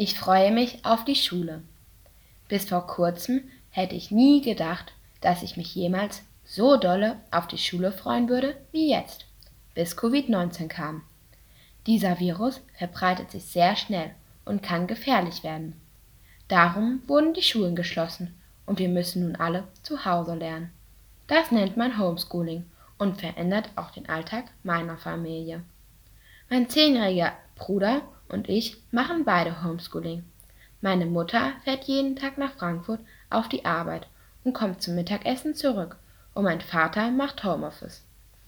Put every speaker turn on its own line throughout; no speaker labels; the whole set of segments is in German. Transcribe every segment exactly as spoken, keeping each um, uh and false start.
Ich freue mich auf die Schule. Bis vor kurzem hätte ich nie gedacht, dass ich mich jemals so dolle auf die Schule freuen würde wie jetzt, bis Covid neunzehn kam. Dieser Virus verbreitet sich sehr schnell und kann gefährlich werden. Darum wurden die Schulen geschlossen und wir müssen nun alle zu Hause lernen. Das nennt man Homeschooling und verändert auch den Alltag meiner Familie. Mein zehnjähriger Bruder und ich machen beide Homeschooling. Meine Mutter fährt jeden Tag nach Frankfurt auf die Arbeit und kommt zum Mittagessen zurück und mein Vater macht Homeoffice.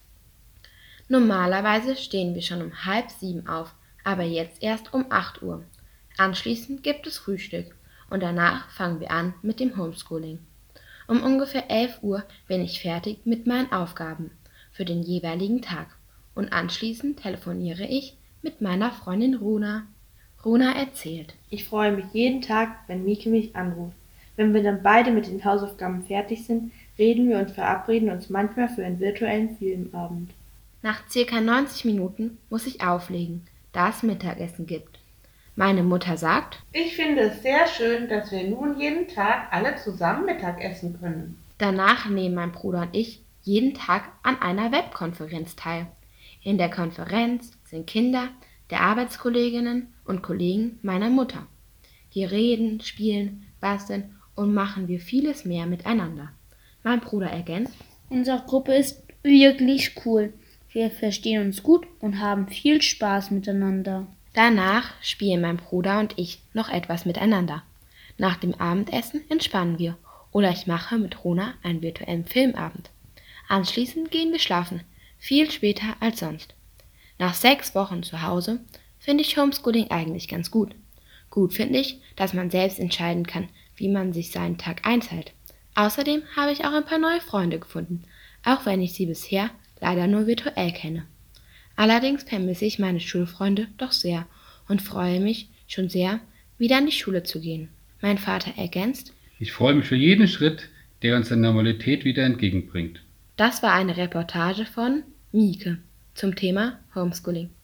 Normalerweise stehen wir schon um halb sieben auf, aber jetzt erst um acht Uhr. Anschließend gibt es Frühstück und danach fangen wir an mit dem Homeschooling. Um ungefähr elf Uhr bin ich fertig mit meinen Aufgaben für den jeweiligen Tag und anschließend telefoniere ich mit meiner Freundin Runa. Runa erzählt.
Ich freue mich jeden Tag, wenn Mieke mich anruft. Wenn wir dann beide mit den Hausaufgaben fertig sind, reden wir und verabreden uns manchmal für einen virtuellen Filmabend.
Nach circa neunzig Minuten muss ich auflegen, da es Mittagessen gibt. Meine Mutter sagt,
ich finde es sehr schön, dass wir nun jeden Tag alle zusammen Mittag essen können.
Danach nehmen mein Bruder und ich jeden Tag an einer Webkonferenz teil. In der Konferenz sind Kinder der Arbeitskolleginnen und Kollegen meiner Mutter. Die reden, spielen, basteln und machen wir vieles mehr miteinander. Mein Bruder ergänzt,
unsere Gruppe ist wirklich cool. Wir verstehen uns gut und haben viel Spaß miteinander.
Danach spielen mein Bruder und ich noch etwas miteinander. Nach dem Abendessen entspannen wir oder ich mache mit Rona einen virtuellen Filmabend. Anschließend gehen wir schlafen, viel später als sonst. Nach sechs Wochen zu Hause finde ich Homeschooling eigentlich ganz gut. Gut finde ich, dass man selbst entscheiden kann, wie man sich seinen Tag einteilt. Außerdem habe ich auch ein paar neue Freunde gefunden, auch wenn ich sie bisher leider nur virtuell kenne. Allerdings vermisse ich meine Schulfreunde doch sehr und freue mich schon sehr, wieder an die Schule zu gehen. Mein Vater ergänzt,
ich freue mich für jeden Schritt, der uns der Normalität wieder entgegenbringt.
Das war eine Reportage von Mieke zum Thema Homeschooling.